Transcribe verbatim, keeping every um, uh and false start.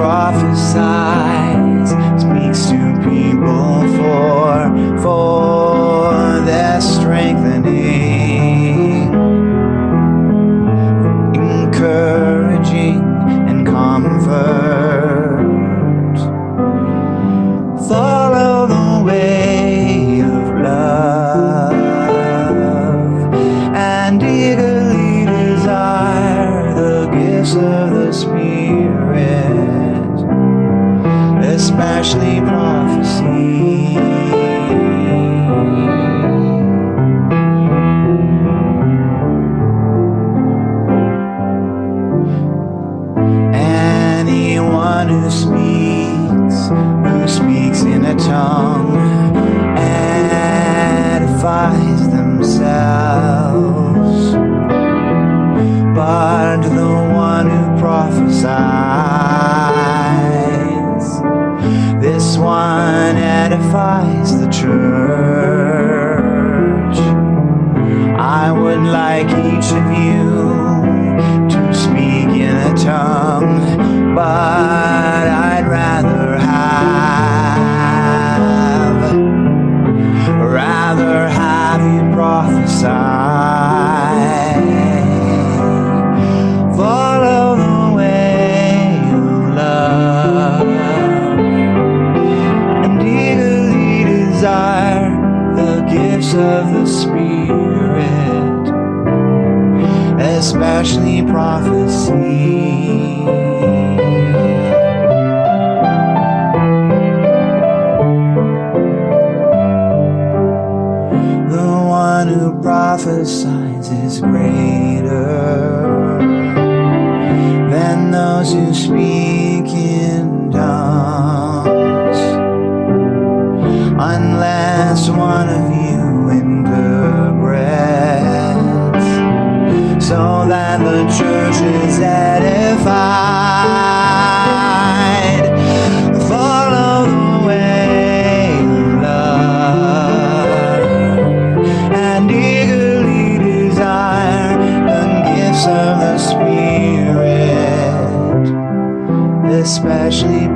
prophesies, speaks to people for, for their strengthening, encouraging and comfort. Follow the way of love and eagerly desire the gifts of the Spirit, especially prophecy. Anyone who speaks, who speaks in a tongue, edifies themselves, but the one who prophesies, this one edifies the church. I would like each of you to speak in a tongue, but I'd rather have, rather have you prophesy. Follow the way of love and eagerly desire the gifts of the Spirit, especially prophecy. The one who prophesies is greater than those who speak in tongues, unless one of you interprets, so that the church is edified. Follow the way of love and eagerly desire the gifts of the Spirit, especially